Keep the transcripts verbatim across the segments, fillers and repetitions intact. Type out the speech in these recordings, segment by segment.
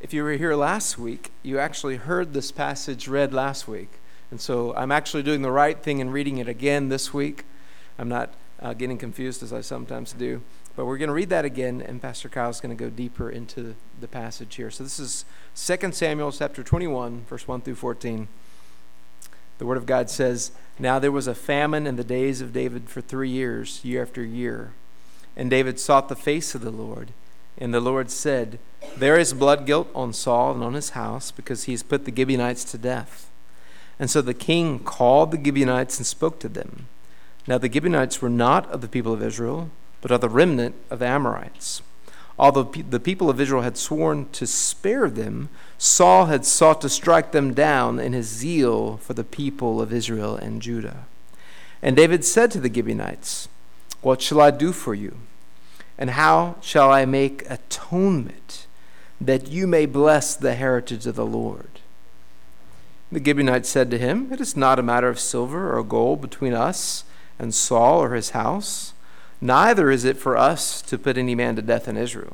If you were here last week, you actually heard this passage read last week. And so I'm actually doing the right thing and reading it again this week. I'm not uh, getting confused as I sometimes do. But we're going to read that again, and Pastor Kyle's going to go deeper into the passage here. So this is Second Samuel chapter twenty-one, verse one through fourteen. The Word of God says, "Now there was a famine in the days of David for three years, year after year. And David sought the face of the Lord. And the Lord said, There is blood guilt on Saul and on his house, because he has put the Gibeonites to death. And so the king called the Gibeonites and spoke to them. Now the Gibeonites were not of the people of Israel, but of the remnant of the Amorites. Although the people of Israel had sworn to spare them, Saul had sought to strike them down in his zeal for the people of Israel and Judah. And David said to the Gibeonites, What shall I do for you? And how shall I make atonement that you may bless the heritage of the Lord? The Gibeonites said to him, It is not a matter of silver or gold between us and Saul or his house. Neither is it for us to put any man to death in Israel.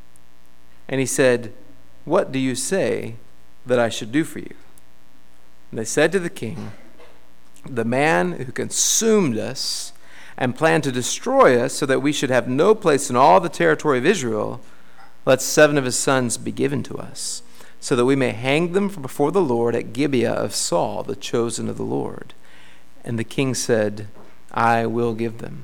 And he said, What do you say that I should do for you? And they said to the king, The man who consumed us and planned to destroy us so that we should have no place in all the territory of Israel, let seven of his sons be given to us, so that we may hang them before the Lord at Gibeah of Saul, the chosen of the Lord. And the king said, I will give them.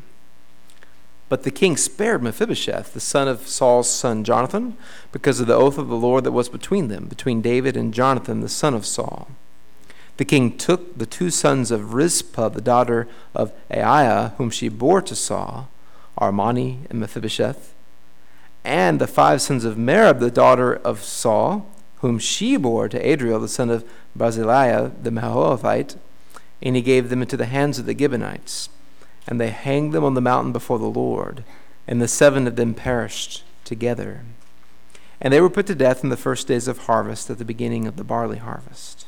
But the king spared Mephibosheth, the son of Saul's son Jonathan, because of the oath of the Lord that was between them, between David and Jonathan, the son of Saul. The king took the two sons of Rizpah, the daughter of Aiah, whom she bore to Saul, Armani and Mephibosheth, and the five sons of Merab, the daughter of Saul, whom she bore to Adriel, the son of Barzillai, the Meholathite, and he gave them into the hands of the Gibeonites. And they hanged them on the mountain before the Lord, and the seven of them perished together. And they were put to death in the first days of harvest, at the beginning of the barley harvest.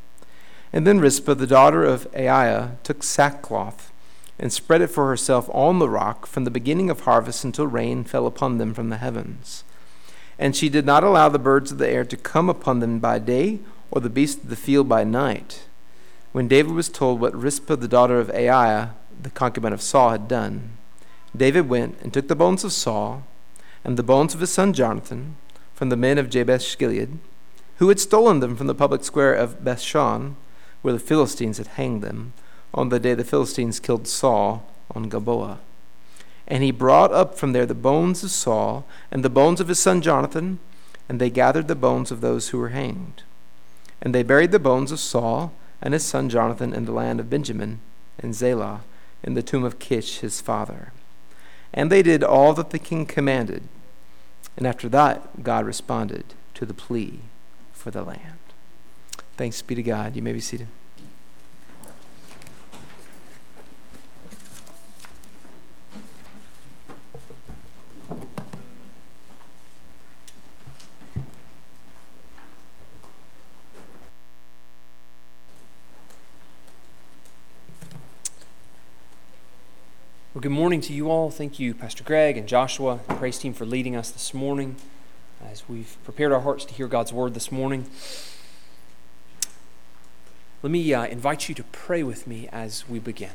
And then Rizpah, the daughter of Aiah, took sackcloth and spread it for herself on the rock from the beginning of harvest until rain fell upon them from the heavens. And she did not allow the birds of the air to come upon them by day, or the beasts of the field by night. When David was told what Rizpah, the daughter of Aiah, the concubine of Saul, had done, David went and took the bones of Saul and the bones of his son Jonathan from the men of Jabesh Gilead, who had stolen them from the public square of Bethshan, where the Philistines had hanged them, on the day the Philistines killed Saul on Gilboa. And he brought up from there the bones of Saul and the bones of his son Jonathan, and they gathered the bones of those who were hanged. And they buried the bones of Saul and his son Jonathan in the land of Benjamin and Zelah, in the tomb of Kish his father. And they did all that the king commanded. And after that, God responded to the plea for the land. Thanks be to God. You may be seated. Well, good morning to you all. Thank you, Pastor Greg and Joshua, the praise team, for leading us this morning as we've prepared our hearts to hear God's word this morning. Let me uh, invite you to pray with me as we begin.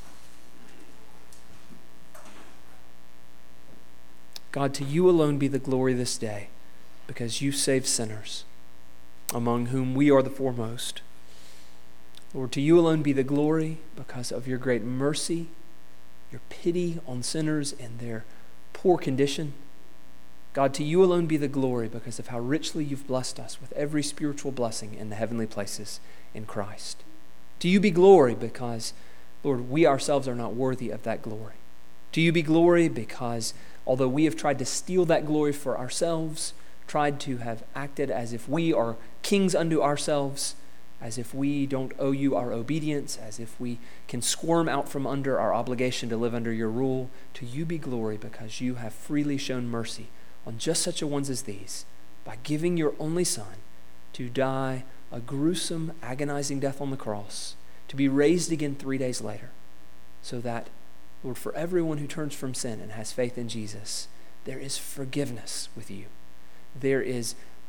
God, to you alone be the glory this day, because you save sinners, among whom we are the foremost. Lord, to you alone be the glory because of your great mercy, your pity on sinners in their poor condition. God, to you alone be the glory because of how richly you've blessed us with every spiritual blessing in the heavenly places in Christ. To you be glory because, Lord, we ourselves are not worthy of that glory. To you be glory because although we have tried to steal that glory for ourselves, tried to have acted as if we are kings unto ourselves, as if we don't owe you our obedience, as if we can squirm out from under our obligation to live under your rule, to you be glory because you have freely shown mercy on just such a ones as these by giving your only Son to die a gruesome, agonizing death on the cross, to be raised again three days later, so that, Lord, for everyone who turns from sin and has faith in Jesus, there is forgiveness with you. There is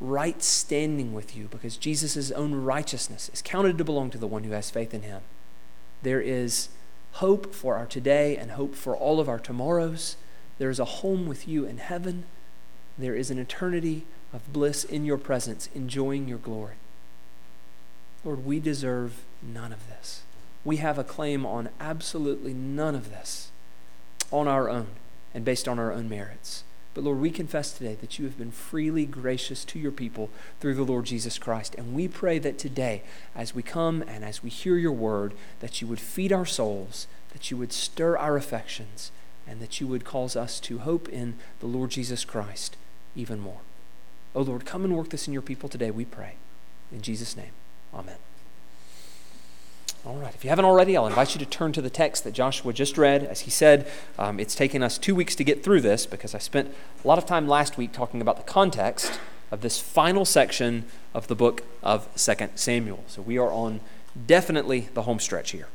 right standing with you because Jesus' own righteousness is counted to belong to the one who has faith in him. There is hope for our today and hope for all of our tomorrows. There is a home with you in heaven. There is an eternity of bliss in your presence, enjoying your glory. Lord, we deserve none of this. We have a claim on absolutely none of this on our own and based on our own merits. But Lord, we confess today that you have been freely gracious to your people through the Lord Jesus Christ. And we pray that today, as we come and as we hear your word, that you would feed our souls, that you would stir our affections, and that you would cause us to hope in the Lord Jesus Christ even more. Oh Lord, come and work this in your people today, we pray. In Jesus' name, amen. All right, if you haven't already, I'll invite you to turn to the text that Joshua just read. As he said, um, it's taken us two weeks to get through this because I spent a lot of time last week talking about the context of this final section of the book of Second Samuel. So we are on definitely the home stretch here.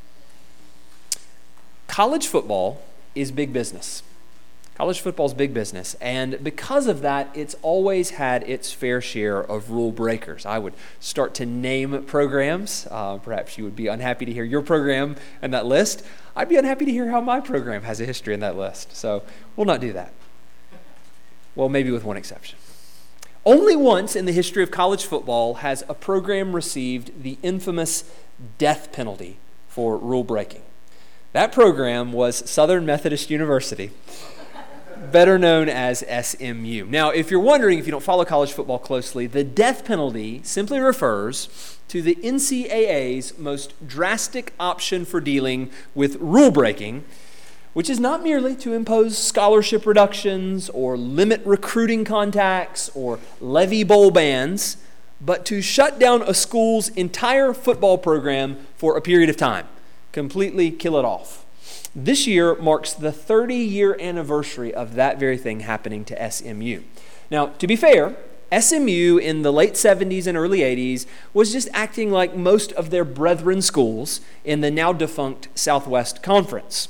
College football is big business. College football is big business, and because of that, it's always had its fair share of rule breakers. I would start to name programs. Uh, perhaps you would be unhappy to hear your program in that list. I'd be unhappy to hear how my program has a history in that list, so we'll not do that. Well, maybe with one exception. Only once in the history of college football has a program received the infamous death penalty for rule breaking. That program was Southern Methodist University, better known as S M U. Now, if you're wondering, if you don't follow college football closely, the death penalty simply refers to the N C double A's most drastic option for dealing with rule breaking, which is not merely to impose scholarship reductions or limit recruiting contacts or levy bowl bans, but to shut down a school's entire football program for a period of time, completely kill it off. This year marks the thirty-year anniversary of that very thing happening to S M U. Now, to be fair, S M U in the late seventies and early eighties was just acting like most of their brethren schools in the now defunct Southwest Conference.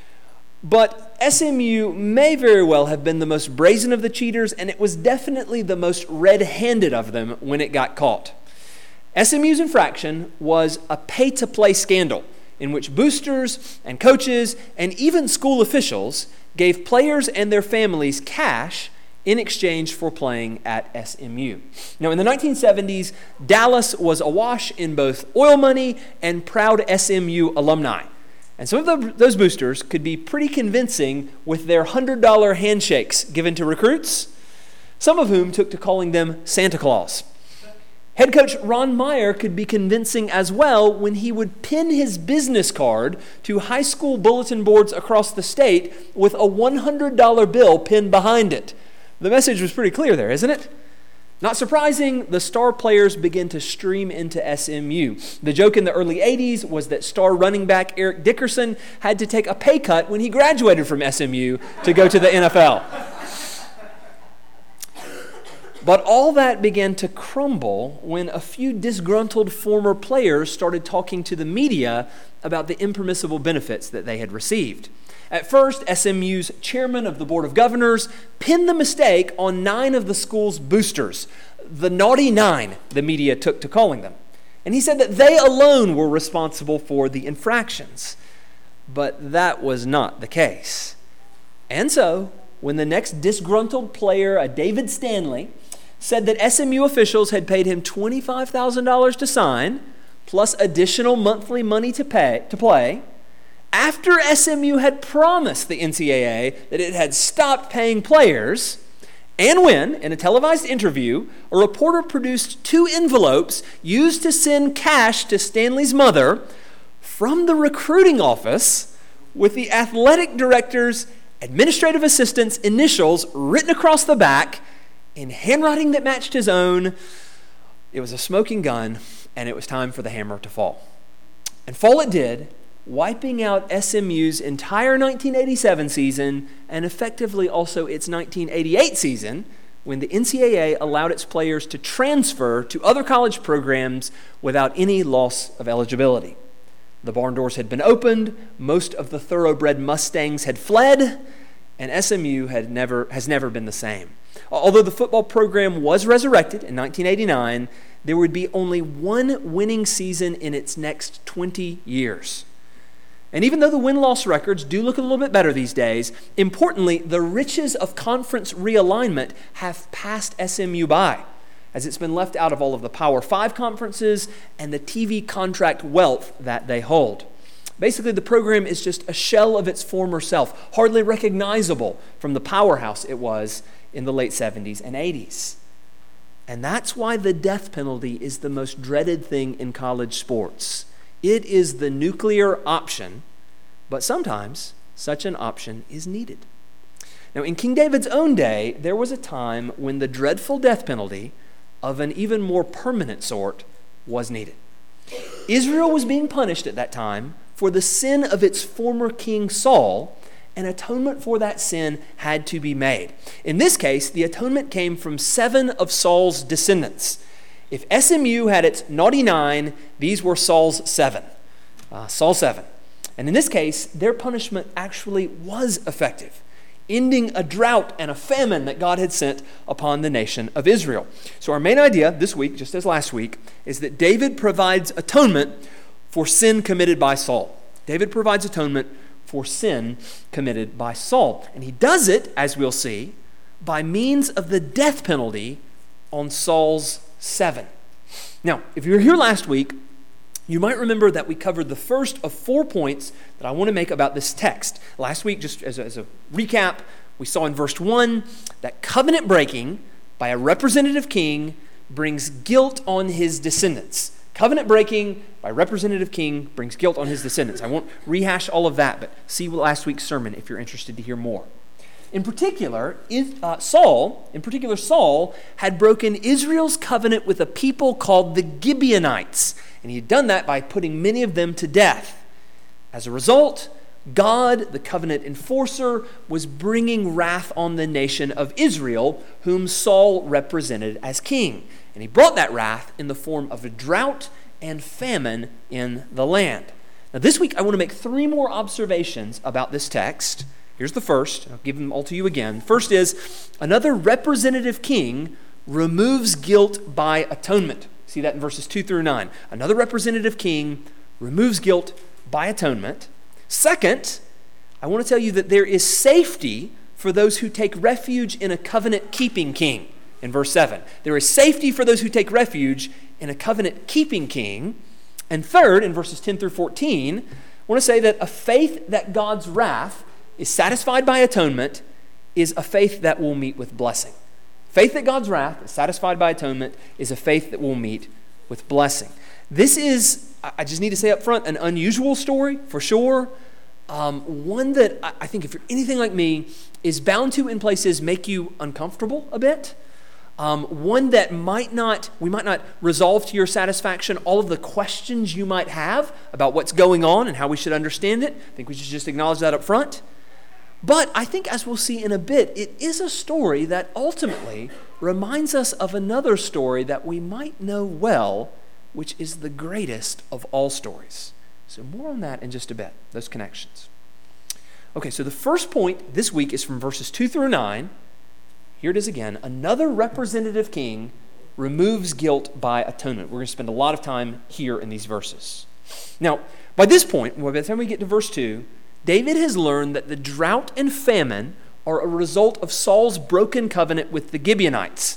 But S M U may very well have been the most brazen of the cheaters, and it was definitely the most red-handed of them when it got caught. S M U's infraction was a pay-to-play scandal in which boosters and coaches and even school officials gave players and their families cash in exchange for playing at S M U. Now, in the nineteen seventies, Dallas was awash in both oil money and proud S M U alumni. And some of the, those boosters could be pretty convincing with their one hundred dollars handshakes given to recruits, some of whom took to calling them Santa Claus. Head coach Ron Meyer could be convincing as well when he would pin his business card to high school bulletin boards across the state with a one hundred dollars bill pinned behind it. The message was pretty clear there, isn't it? Not surprising, the star players began to stream into S M U. The joke in the early eighties was that star running back Eric Dickerson had to take a pay cut when he graduated from S M U to go to the N F L. But all that began to crumble when a few disgruntled former players started talking to the media about the impermissible benefits that they had received. At first, S M U's chairman of the Board of Governors pinned the mistake on nine of the school's boosters, the naughty nine, the media took to calling them. And he said that they alone were responsible for the infractions. But that was not the case. And so, when the next disgruntled player, a David Stanley, said that S M U officials had paid him twenty-five thousand dollars to sign, plus additional monthly money to pay to play, after S M U had promised the N C double A that it had stopped paying players, and when, in a televised interview, a reporter produced two envelopes used to send cash to Stanley's mother from the recruiting office with the athletic director's administrative assistant's initials written across the back in handwriting that matched his own, it was a smoking gun, and it was time for the hammer to fall. And fall it did, wiping out S M U's entire nineteen eighty-seven season and effectively also its nineteen eighty-eight season, when the N C double A allowed its players to transfer to other college programs without any loss of eligibility. The barn doors had been opened, most of the thoroughbred Mustangs had fled, and S M U had never has never been the same. Although the football program was resurrected in nineteen eighty-nine, there would be only one winning season in its next twenty years. And even though the win-loss records do look a little bit better these days, importantly, the riches of conference realignment have passed S M U by, as it's been left out of all of the Power Five conferences and the T V contract wealth that they hold. Basically, the program is just a shell of its former self, hardly recognizable from the powerhouse it was in the late seventies and eighties. And that's why the death penalty is the most dreaded thing in college sports. It is the nuclear option, but sometimes such an option is needed. Now, in King David's own day, there was a time when the dreadful death penalty of an even more permanent sort was needed. Israel was being punished at that time for the sin of its former king Saul, and atonement for that sin had to be made. In this case, the atonement came from seven of Saul's descendants. If S M U had its naughty nine, these were Saul's seven. Uh, Saul seven. And in this case, their punishment actually was effective, ending a drought and a famine that God had sent upon the nation of Israel. So our main idea this week, just as last week, is that David provides atonement for sin committed by Saul. David provides atonement for sin committed by Saul. And he does it, as we'll see, by means of the death penalty on Saul's seven. Now, if you were here last week, you might remember that we covered the first of four points that I want to make about this text. Last week, just as a, as a recap, we saw in verse one that covenant breaking by a representative king brings guilt on his descendants. Covenant breaking by representative king brings guilt on his descendants. I won't rehash all of that, but see last week's sermon if you're interested to hear more. In particular, uh, Saul, in particular Saul, had broken Israel's covenant with a people called the Gibeonites, and he had done that by putting many of them to death. As a result, God, the covenant enforcer, was bringing wrath on the nation of Israel, whom Saul represented as king. And he brought that wrath in the form of a drought and famine in the land. Now, this week, I want to make three more observations about this text. Here's the first. I'll give them all to you again. First is, another representative king removes guilt by atonement. See that in verses two through nine. Another representative king removes guilt by atonement. Second, I want to tell you that there is safety for those who take refuge in a covenant-keeping king. In verse seven, there is safety for those who take refuge in a covenant-keeping king. And third, in verses ten through fourteen, I want to say that a faith that God's wrath is satisfied by atonement is a faith that will meet with blessing. Faith that God's wrath is satisfied by atonement is a faith that will meet with blessing. This is, I just need to say up front, an unusual story for sure. Um, one that I think, if you're anything like me, is bound to in places make you uncomfortable a bit. Um, one that might not, we might not resolve to your satisfaction all of the questions you might have about what's going on and how we should understand it. I think we should just acknowledge that up front. But I think, as we'll see in a bit, it is a story that ultimately reminds us of another story that we might know well, which is the greatest of all stories. So more on that in just a bit, those connections. Okay, so the first point this week is from verses two through nine. Here it is again. Another representative king removes guilt by atonement. We're going to spend a lot of time here in these verses. Now, by this point, by the time we get to verse two, David has learned that the drought and famine are a result of Saul's broken covenant with the Gibeonites.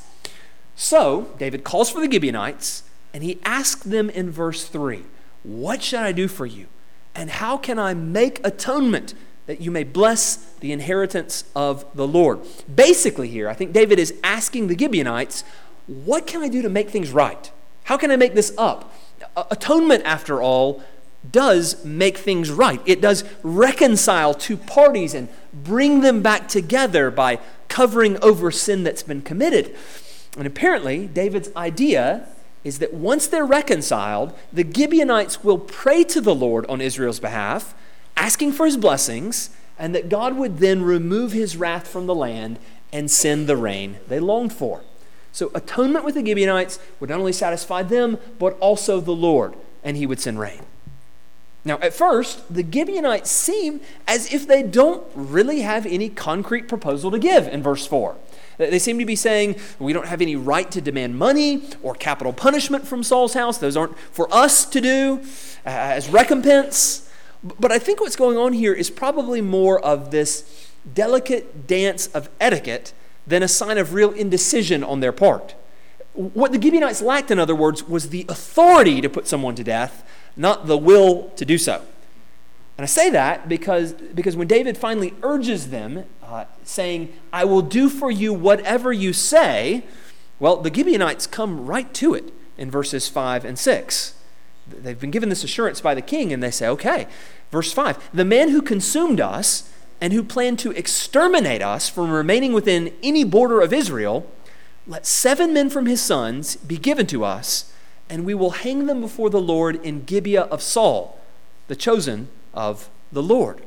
So, David calls for the Gibeonites, and he asks them in verse three, "What should I do for you? And how can I make atonement that you may bless the inheritance of the Lord?" Basically here, I think David is asking the Gibeonites, what can I do to make things right? How can I make this up? Atonement, after all, does make things right. It does reconcile two parties and bring them back together by covering over sin that's been committed. And apparently, David's idea is that once they're reconciled, the Gibeonites will pray to the Lord on Israel's behalf, asking for his blessings, and that God would then remove his wrath from the land and send the rain they longed for. So atonement with the Gibeonites would not only satisfy them, but also the Lord, and he would send rain. Now, at first, the Gibeonites seem as if they don't really have any concrete proposal to give in verse four. They seem to be saying, we don't have any right to demand money or capital punishment from Saul's house. Those aren't for us to do uh, as recompense. But I think what's going on here is probably more of this delicate dance of etiquette than a sign of real indecision on their part. What the Gibeonites lacked, in other words, was the authority to put someone to death, not the will to do so. And I say that because, because when David finally urges them, uh, saying, I will do for you whatever you say, well, the Gibeonites come right to it in verses five and six. They've been given this assurance by the king, and they say, okay, verse five, the man who consumed us and who planned to exterminate us from remaining within any border of Israel, let seven men from his sons be given to us, and we will hang them before the Lord in Gibeah of Saul, the chosen of the Lord.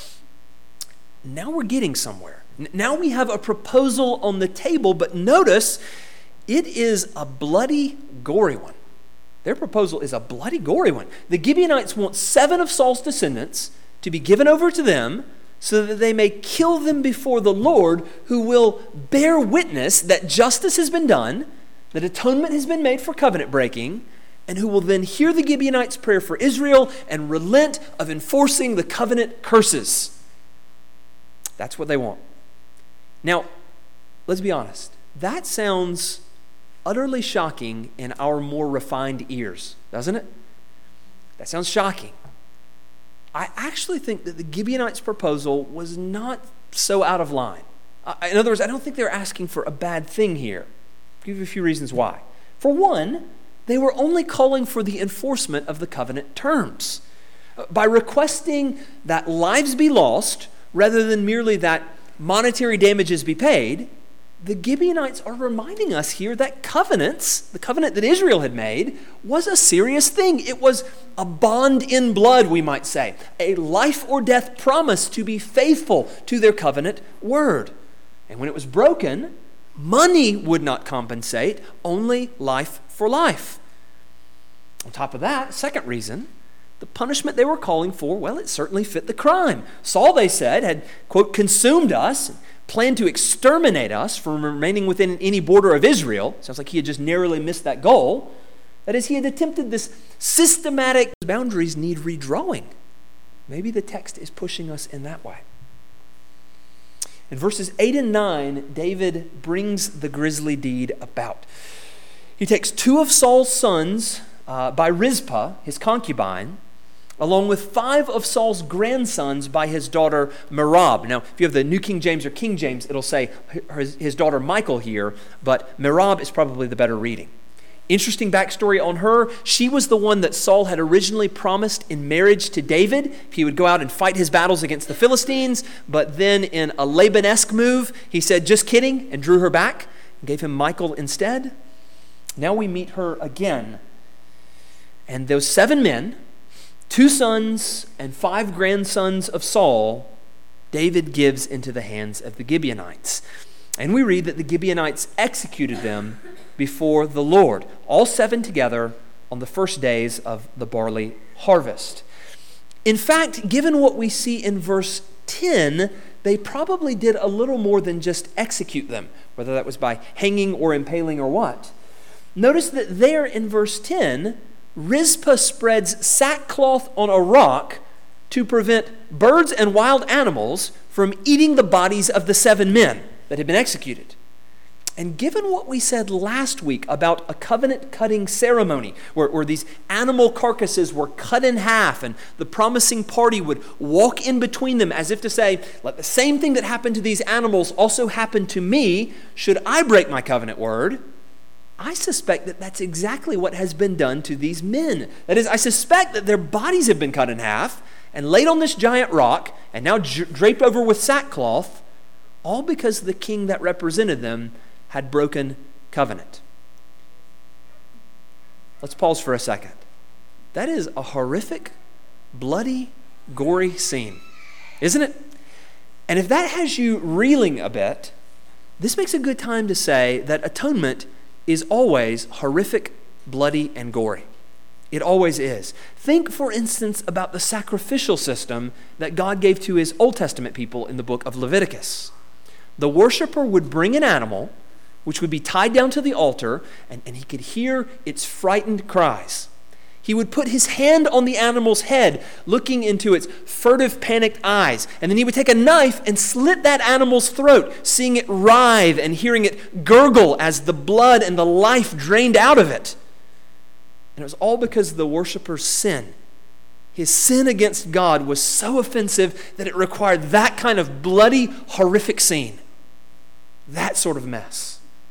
Now we're getting somewhere. Now we have a proposal on the table, but notice it is a bloody, gory one. Their proposal is a bloody, gory one. The Gibeonites want seven of Saul's descendants to be given over to them so that they may kill them before the Lord, who will bear witness that justice has been done, that atonement has been made for covenant breaking, and who will then hear the Gibeonites' prayer for Israel and relent of enforcing the covenant curses. That's what they want. Now, let's be honest. That sounds utterly shocking in our more refined ears, doesn't it? That sounds shocking. I actually think that the Gibeonites' proposal was not so out of line. In other words, I don't think they're asking for a bad thing here. I'll give you a few reasons why. For one, they were only calling for the enforcement of the covenant terms. By requesting that lives be lost rather than merely that monetary damages be paid, the Gibeonites are reminding us here that covenants, the covenant that Israel had made, was a serious thing. It was a bond in blood, we might say, a life or death promise to be faithful to their covenant word. And when it was broken, money would not compensate, only life for life. On top of that, second reason, the punishment they were calling for, well, it certainly fit the crime. Saul, they said, had, quote, consumed us, planned to exterminate us from remaining within any border of Israel. Sounds like he had just narrowly missed that goal. That is, he had attempted this systematic boundaries need redrawing. Maybe the text is pushing us in that way. In verses eight and nine, David brings the grisly deed about. He takes two of Saul's sons uh, by Rizpah, his concubine, along with five of Saul's grandsons by his daughter Merab. Now, if you have the New King James or King James, it'll say his, his daughter Michal here, but Merab is probably the better reading. Interesting backstory on her. She was the one that Saul had originally promised in marriage to David. He would go out and fight his battles against the Philistines, but then in a Laban-esque move, he said, just kidding, and drew her back and gave him Michal instead. Now we meet her again. And those seven men, two sons and five grandsons of Saul, David gives into the hands of the Gibeonites. And we read that the Gibeonites executed them before the Lord, all seven together on the first days of the barley harvest. In fact, given what we see in verse ten, they probably did a little more than just execute them, whether that was by hanging or impaling or what. Notice that there in verse ten, Rizpah spreads sackcloth on a rock to prevent birds and wild animals from eating the bodies of the seven men that had been executed. And given what we said last week about a covenant-cutting ceremony, where, where these animal carcasses were cut in half and the promising party would walk in between them as if to say, let the same thing that happened to these animals also happen to me should I break my covenant word, I suspect that that's exactly what has been done to these men. That is, I suspect that their bodies have been cut in half and laid on this giant rock and now j- draped over with sackcloth, all because the king that represented them had broken covenant. Let's pause for a second. That is a horrific, bloody, gory scene, isn't it? And if that has you reeling a bit, this makes a good time to say that atonement is always horrific, bloody, and gory. It always is. Think, for instance, about the sacrificial system that God gave to his Old Testament people in the book of Leviticus. The worshiper would bring an animal, which would be tied down to the altar, and, and he could hear its frightened cries. He would put his hand on the animal's head, looking into its furtive, panicked eyes, and then he would take a knife and slit that animal's throat, seeing it writhe and hearing it gurgle as the blood and the life drained out of it. And it was all because of the worshiper's sin. His sin against God was so offensive that it required that kind of bloody, horrific scene. That sort of mess.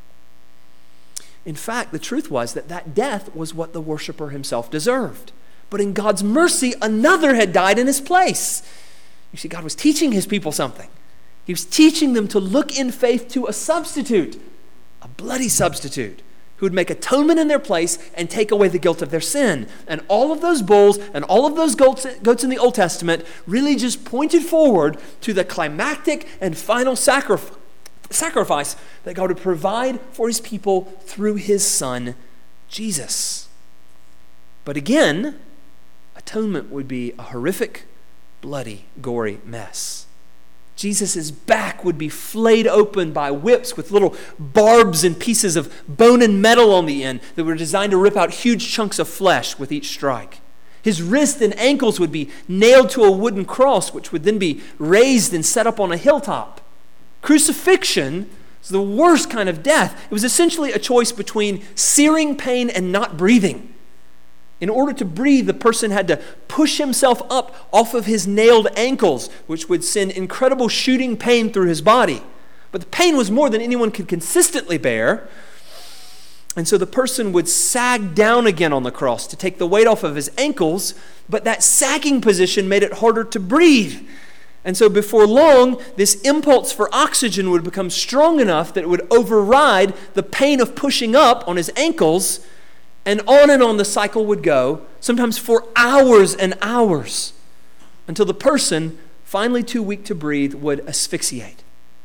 In fact, the truth was that that death was what the worshiper himself deserved. But in God's mercy, another had died in his place. You see, God was teaching his people something. He was teaching them to look in faith to a substitute, a bloody substitute, who would make atonement in their place and take away the guilt of their sin. And all of those bulls and all of those goats, goats in the Old Testament really just pointed forward to the climactic and final sacrifice sacrifice that God would provide for his people through his Son, Jesus. But again, atonement would be a horrific, bloody, gory mess. Jesus' back would be flayed open by whips with little barbs and pieces of bone and metal on the end that were designed to rip out huge chunks of flesh with each strike. His wrists and ankles would be nailed to a wooden cross, which would then be raised and set up on a hilltop. Crucifixion is the worst kind of death. It was essentially a choice between searing pain and not breathing. In order to breathe, the person had to push himself up off of his nailed ankles, which would send incredible shooting pain through his body. But the pain was more than anyone could consistently bear. And so the person would sag down again on the cross to take the weight off of his ankles, but that sagging position made it harder to breathe. And so before long, this impulse for oxygen would become strong enough that it would override the pain of pushing up on his ankles, and on and on the cycle would go, sometimes for hours and hours, until the person, finally too weak to breathe, would asphyxiate.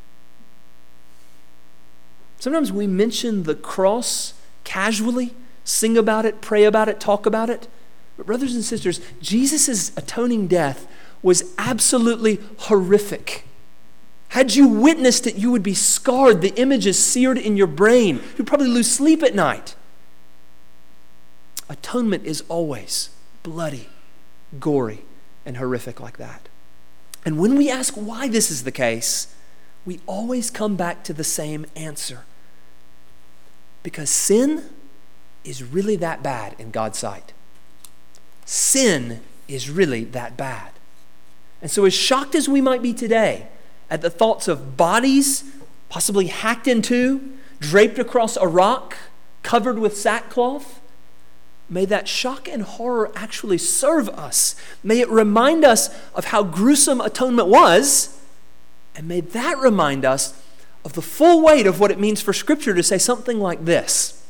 Sometimes we mention the cross casually, sing about it, pray about it, talk about it. But brothers and sisters, Jesus' atoning death was absolutely horrific. Had you witnessed it, you would be scarred. The image is seared in your brain. You'd probably lose sleep at night. Atonement is always bloody, gory, and horrific like that. And when we ask why this is the case, we always come back to the same answer. Because sin is really that bad in God's sight. Sin is really that bad. And so as shocked as we might be today at the thoughts of bodies possibly hacked into, draped across a rock, covered with sackcloth, may that shock and horror actually serve us. May it remind us of how gruesome atonement was, and may that remind us of the full weight of what it means for Scripture to say something like this.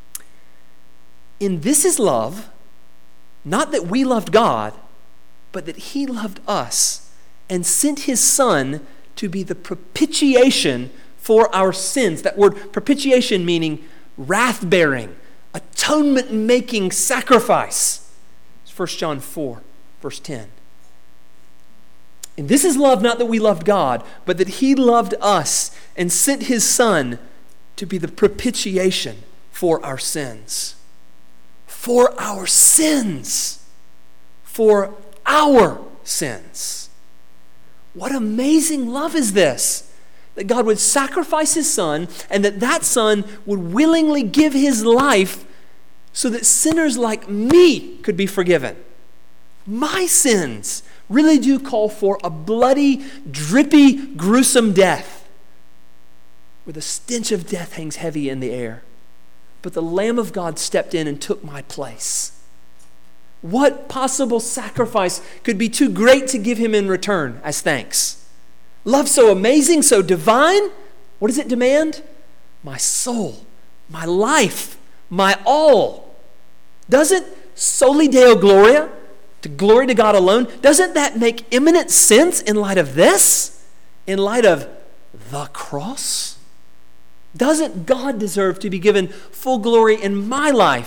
In this is love, not that we loved God, but that he loved us and sent his Son to be the propitiation for our sins. That word propitiation meaning wrath-bearing, atonement-making sacrifice. It's First John four, verse ten. And this is love, not that we loved God, but that he loved us and sent his Son to be the propitiation for our sins. For our sins. For our sins. What amazing love is this? That God would sacrifice his Son, and that that Son would willingly give his life so that sinners like me could be forgiven. My sins really do call for a bloody, drippy, gruesome death, where the stench of death hangs heavy in the air. But the Lamb of God stepped in and took my place. What possible sacrifice could be too great to give him in return as thanks? Love so amazing, so divine, what does it demand? My soul, my life, my all. Doesn't soli Deo Gloria, to glory to God alone, doesn't that make eminent sense in light of this? In light of the cross? Doesn't God deserve to be given full glory in my life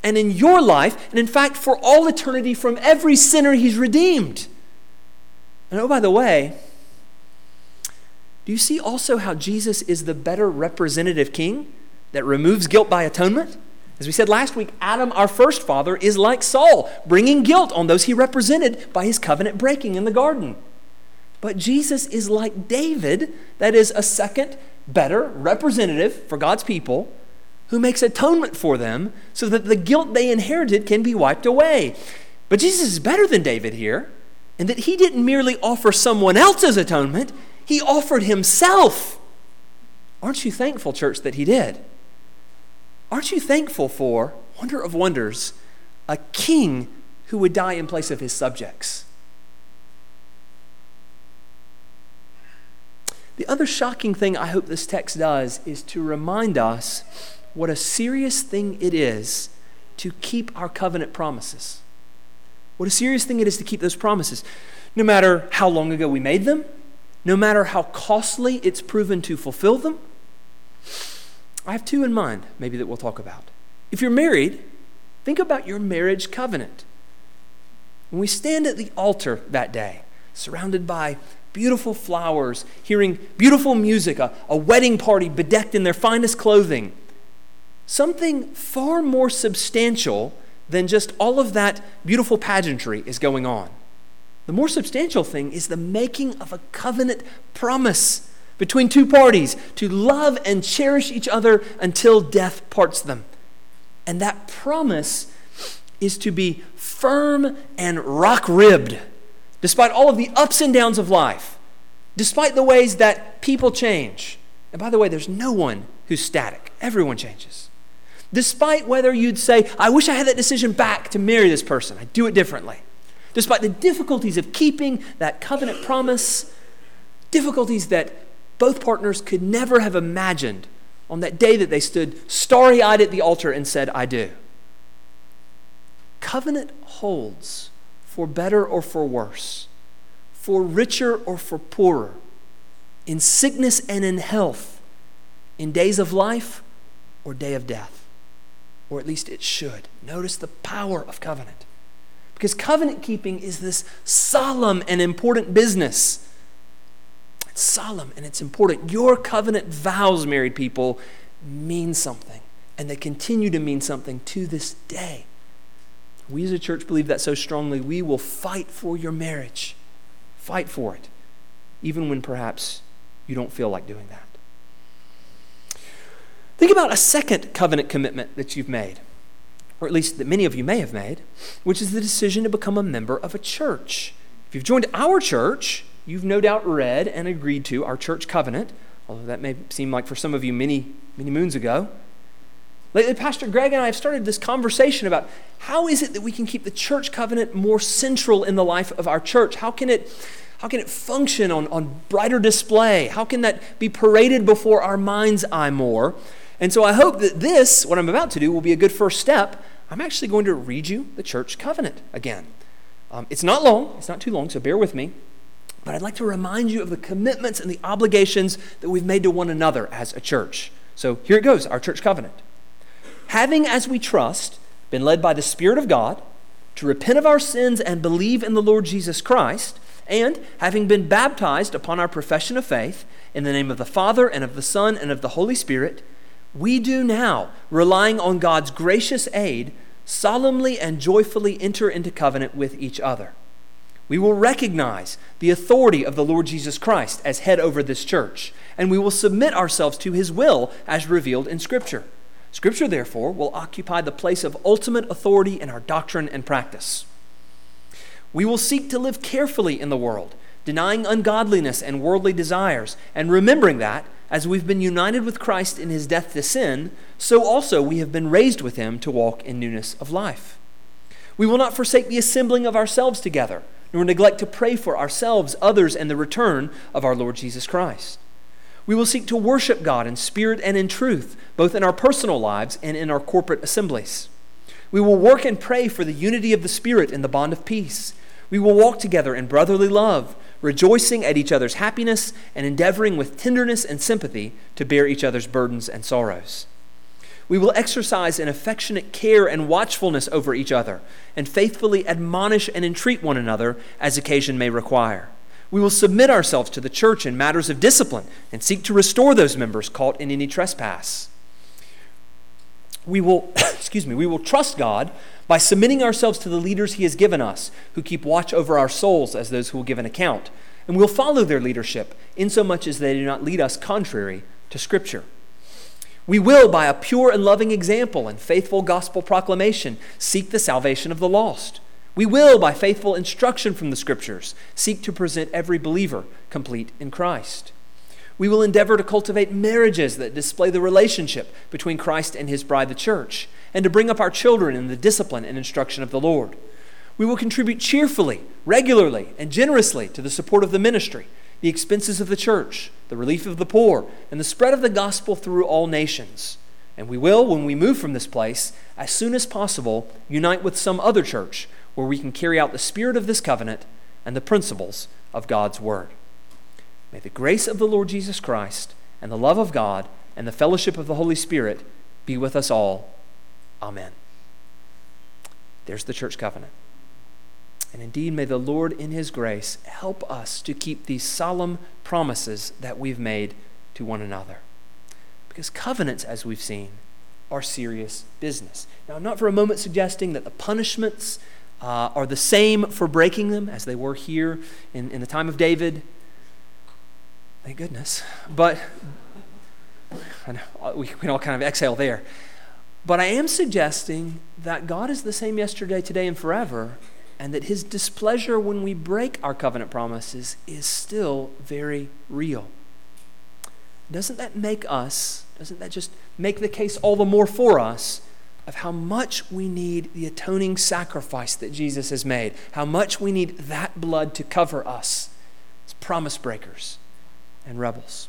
and in your life, and in fact for all eternity from every sinner he's redeemed. And oh, by the way, do you see also how Jesus is the better representative king that removes guilt by atonement? As we said last week, Adam, our first father, is like Saul, bringing guilt on those he represented by his covenant breaking in the garden. But Jesus is like David, that is a second, better representative for God's people, who makes atonement for them so that the guilt they inherited can be wiped away. But Jesus is better than David here, in that he didn't merely offer someone else's atonement, he offered himself. Aren't you thankful, church, that he did? Aren't you thankful for, wonder of wonders, a king who would die in place of his subjects? The other shocking thing I hope this text does is to remind us what a serious thing it is to keep our covenant promises. What a serious thing it is to keep those promises. No matter how long ago we made them, no matter how costly it's proven to fulfill them. I have two in mind, maybe, that we'll talk about. If you're married, think about your marriage covenant. When we stand at the altar that day, surrounded by beautiful flowers, hearing beautiful music, a, a wedding party bedecked in their finest clothing, something far more substantial than just all of that beautiful pageantry is going on. The more substantial thing is the making of a covenant promise between two parties to love and cherish each other until death parts them. And that promise is to be firm and rock-ribbed, despite all of the ups and downs of life, despite the ways that people change. And by the way, there's no one who's static. Everyone changes. Despite whether you'd say, I wish I had that decision back to marry this person. I'd do it differently. Despite the difficulties of keeping that covenant promise, difficulties that both partners could never have imagined on that day that they stood starry-eyed at the altar and said, I do. Covenant holds for better or for worse, for richer or for poorer, in sickness and in health, in days of life or day of death. Or at least it should. Notice the power of covenant. Because covenant keeping is this solemn and important business. It's solemn and it's important. Your covenant vows, married people, mean something. And they continue to mean something to this day. We as a church believe that so strongly, we will fight for your marriage. Fight for it. Even when perhaps you don't feel like doing that. Think about a second covenant commitment that you've made, or at least that many of you may have made, which is the decision to become a member of a church. If you've joined our church, you've no doubt read and agreed to our church covenant, although that may seem like for some of you many, many moons ago. Lately, Pastor Greg and I have started this conversation about how is it that we can keep the church covenant more central in the life of our church? How can it, how can it function on, on brighter display? How can that be paraded before our mind's eye more? And so I hope that this, what I'm about to do, will be a good first step. I'm actually going to read you the church covenant again. Um, it's not long. It's not too long, so bear with me. But I'd like to remind you of the commitments and the obligations that we've made to one another as a church. So here it goes, our church covenant. Having, as we trust, been led by the Spirit of God to repent of our sins and believe in the Lord Jesus Christ, and having been baptized upon our profession of faith in the name of the Father and of the Son and of the Holy Spirit, we do now, relying on God's gracious aid, solemnly and joyfully enter into covenant with each other. We will recognize the authority of the Lord Jesus Christ as head over this church, and we will submit ourselves to his will as revealed in Scripture. Scripture, therefore, will occupy the place of ultimate authority in our doctrine and practice. We will seek to live carefully in the world, denying ungodliness and worldly desires, and remembering that, as we've been united with Christ in his death to sin, so also we have been raised with him to walk in newness of life. We will not forsake the assembling of ourselves together, nor neglect to pray for ourselves, others, and the return of our Lord Jesus Christ. We will seek to worship God in spirit and in truth, both in our personal lives and in our corporate assemblies. We will work and pray for the unity of the Spirit in the bond of peace. We will walk together in brotherly love, rejoicing at each other's happiness and endeavoring with tenderness and sympathy to bear each other's burdens and sorrows. We will exercise an affectionate care and watchfulness over each other, and faithfully admonish and entreat one another as occasion may require. We will submit ourselves to the church in matters of discipline and seek to restore those members caught in any trespass. We will, excuse me, we will trust God by submitting ourselves to the leaders he has given us, who keep watch over our souls as those who will give an account. And we'll follow their leadership, insomuch as they do not lead us contrary to Scripture. We will, by a pure and loving example and faithful gospel proclamation, seek the salvation of the lost. We will, by faithful instruction from the Scriptures, seek to present every believer complete in Christ. We will endeavor to cultivate marriages that display the relationship between Christ and his bride, the church, and to bring up our children in the discipline and instruction of the Lord. We will contribute cheerfully, regularly, and generously to the support of the ministry, the expenses of the church, the relief of the poor, and the spread of the gospel through all nations. And we will, when we move from this place, as soon as possible, unite with some other church where we can carry out the spirit of this covenant and the principles of God's word. May the grace of the Lord Jesus Christ and the love of God and the fellowship of the Holy Spirit be with us all. Amen. There's the church covenant. And indeed, may the Lord in his grace help us to keep these solemn promises that we've made to one another. Because covenants, as we've seen, are serious business. Now, I'm not for a moment suggesting that the punishments uh, are the same for breaking them as they were here in, in the time of David. Thank goodness. But I know, we can all kind of exhale there. But I am suggesting that God is the same yesterday, today, and forever, and that his displeasure when we break our covenant promises is still very real. Doesn't that make us, doesn't that just make the case all the more for us of how much we need the atoning sacrifice that Jesus has made, how much we need that blood to cover us as promise breakers and rebels?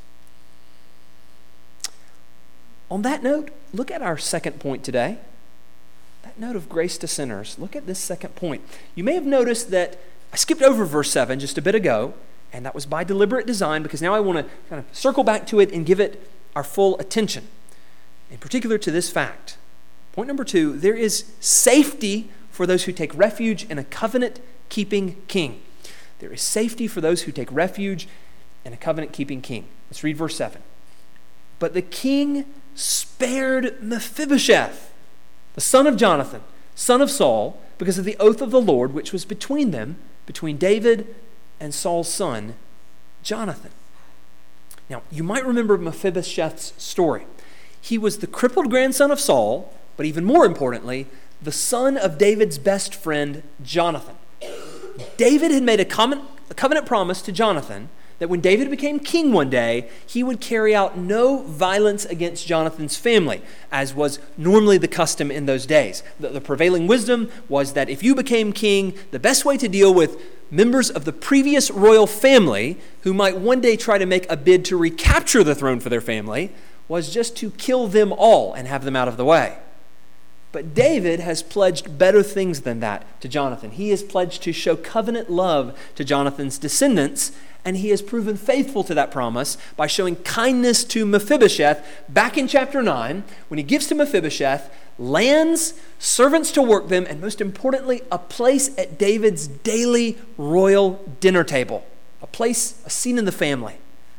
On that note, look at our second point today. That note of grace to sinners. Look at this second point. You may have noticed that I skipped over verse seven just a bit ago, and that was by deliberate design because now I want to kind of circle back to it and give it our full attention, in particular to this fact. Point number two, there is safety for those who take refuge in a covenant-keeping king. There is safety for those who take refuge in a covenant-keeping king. Let's read verse seven. But the king spared Mephibosheth, the son of Jonathan, son of Saul, because of the oath of the Lord which was between them, between David and Saul's son, Jonathan. Now, you might remember Mephibosheth's story. He was the crippled grandson of Saul, but even more importantly, the son of David's best friend, Jonathan. David had made a, common, a covenant promise to Jonathan that when David became king one day, he would carry out no violence against Jonathan's family, as was normally the custom in those days. The, the prevailing wisdom was that if you became king, the best way to deal with members of the previous royal family who might one day try to make a bid to recapture the throne for their family was just to kill them all and have them out of the way. But David has pledged better things than that to Jonathan. He has pledged to show covenant love to Jonathan's descendants, and he has proven faithful to that promise by showing kindness to Mephibosheth back in chapter nine, when he gives to Mephibosheth lands, servants to work them, and most importantly, a place at David's daily royal dinner table, a place, a scene in the family.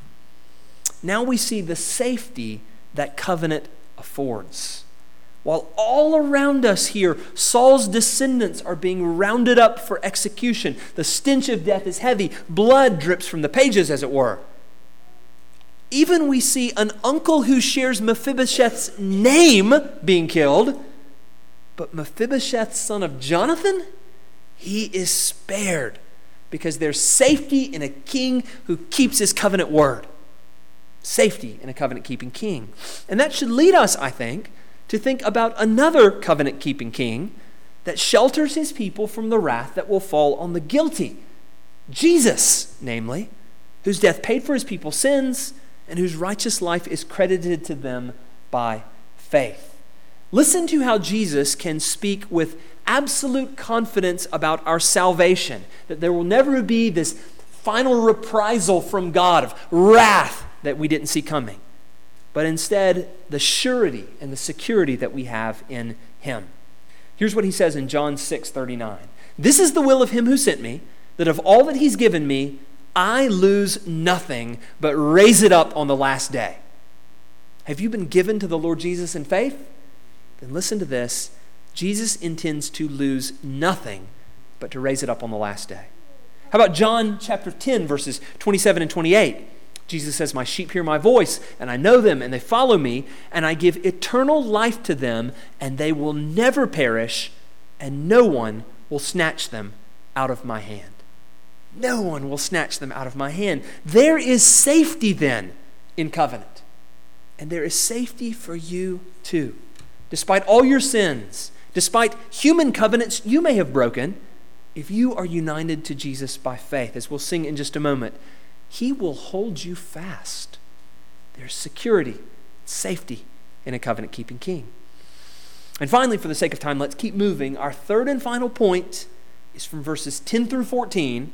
Now we see the safety that covenant affords. While all around us here, Saul's descendants are being rounded up for execution. The stench of death is heavy. Blood drips from the pages, as it were. Even we see an uncle who shares Mephibosheth's name being killed. But Mephibosheth, son of Jonathan, he is spared because there's safety in a king who keeps his covenant word. Safety in a covenant-keeping king. And that should lead us, I think, to think about another covenant-keeping king that shelters his people from the wrath that will fall on the guilty. Jesus, namely, whose death paid for his people's sins and whose righteous life is credited to them by faith. Listen to how Jesus can speak with absolute confidence about our salvation, that there will never be this final reprisal from God of wrath that we didn't see coming. but instead the surety and the security that we have in him. Here's what he says in John six thirty-nine. This is the will of him who sent me, that of all that he's given me, I lose nothing, but raise it up on the last day. Have you been given to the Lord Jesus in faith? Then listen to this. Jesus intends to lose nothing, but to raise it up on the last day. How about John chapter ten, verses twenty-seven and twenty-eight? Jesus says, my sheep hear my voice, and I know them, and they follow me, and I give eternal life to them, and they will never perish, and no one will snatch them out of my hand. No one will snatch them out of my hand. There is safety then in covenant. And there is safety for you too. Despite all your sins, despite human covenants you may have broken, if you are united to Jesus by faith, as we'll sing in just a moment, he will hold you fast. There's security, safety in a covenant-keeping king. And finally, for the sake of time, let's keep moving. Our third and final point is from verses ten through fourteen.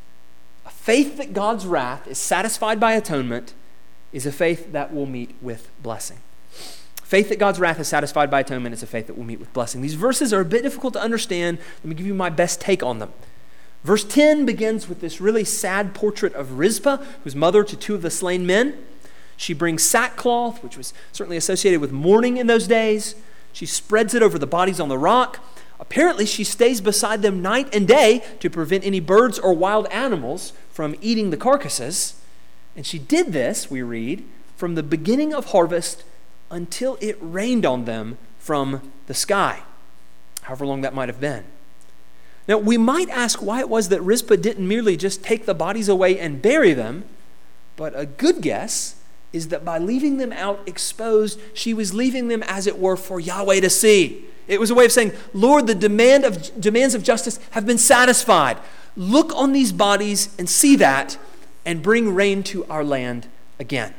A faith that God's wrath is satisfied by atonement is a faith that will meet with blessing. Faith that God's wrath is satisfied by atonement is a faith that will meet with blessing. These verses are a bit difficult to understand. Let me give you my best take on them. Verse ten begins with this really sad portrait of Rizpah, who's mother to two of the slain men. She brings sackcloth, which was certainly associated with mourning in those days. She spreads it over the bodies on the rock. Apparently, she stays beside them night and day to prevent any birds or wild animals from eating the carcasses. And she did this, we read, from the beginning of harvest until it rained on them from the sky, however long that might have been. Now, we might ask why it was that Rizpah didn't merely just take the bodies away and bury them, but a good guess is that by leaving them out exposed, she was leaving them, as it were, for Yahweh to see. It was a way of saying, Lord, the demand of demands of justice have been satisfied. Look on these bodies and see that, and bring rain to our land again.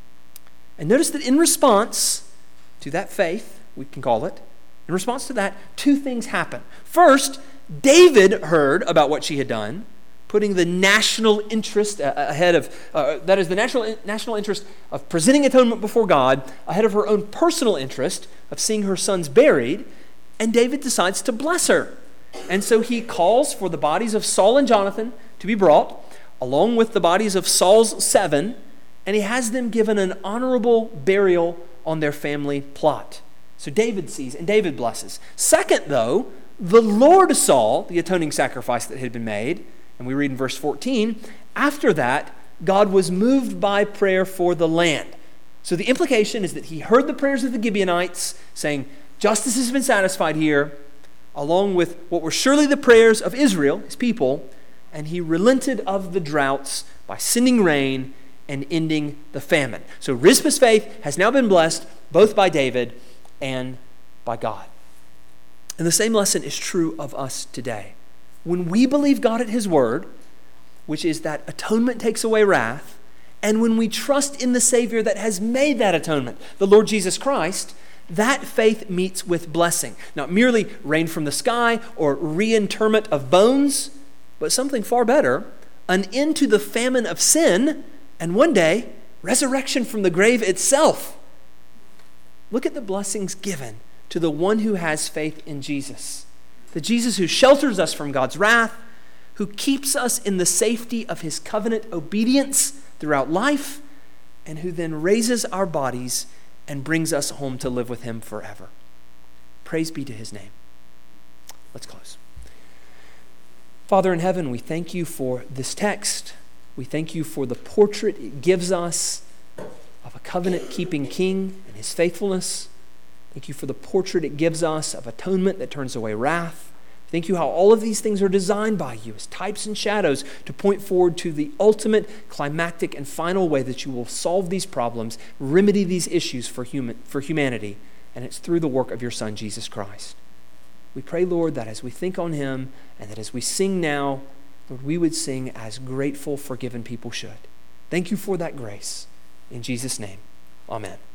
And notice that in response to that faith, we can call it, in response to that, two things happen. First, David heard about what she had done, putting the national interest ahead of, uh, that is the national, national interest of presenting atonement before God, ahead of her own personal interest of seeing her sons buried, and David decides to bless her. And so he calls for the bodies of Saul and Jonathan to be brought, along with the bodies of Saul's seven, and he has them given an honorable burial on their family plot. So David sees and David blesses. Second, though, the Lord saw the atoning sacrifice that had been made, and we read in verse fourteen, after that, God was moved by prayer for the land. So the implication is that he heard the prayers of the Gibeonites saying, justice has been satisfied here, along with what were surely the prayers of Israel, his people, and he relented of the droughts by sending rain and ending the famine. So Rizpah's faith has now been blessed both by David and by God. And the same lesson is true of us today. When we believe God at his word, which is that atonement takes away wrath, and when we trust in the Savior that has made that atonement, the Lord Jesus Christ, that faith meets with blessing. Not merely rain from the sky or reinterment of bones, but something far better, an end to the famine of sin, and one day, resurrection from the grave itself. Look at the blessings given to the one who has faith in Jesus. The Jesus who shelters us from God's wrath, who keeps us in the safety of his covenant obedience throughout life, and who then raises our bodies and brings us home to live with him forever. Praise be to his name. Let's close. Father in heaven, we thank you for this text. We thank you for the portrait it gives us of a covenant-keeping king and his faithfulness. Thank you for the portrait it gives us of atonement that turns away wrath. Thank you how all of these things are designed by you as types and shadows to point forward to the ultimate, climactic, and final way that you will solve these problems, remedy these issues for human, for humanity, and it's through the work of your Son, Jesus Christ. We pray, Lord, that as we think on him and that as we sing now, Lord, we would sing as grateful, forgiven people should. Thank you for that grace. In Jesus' name, amen.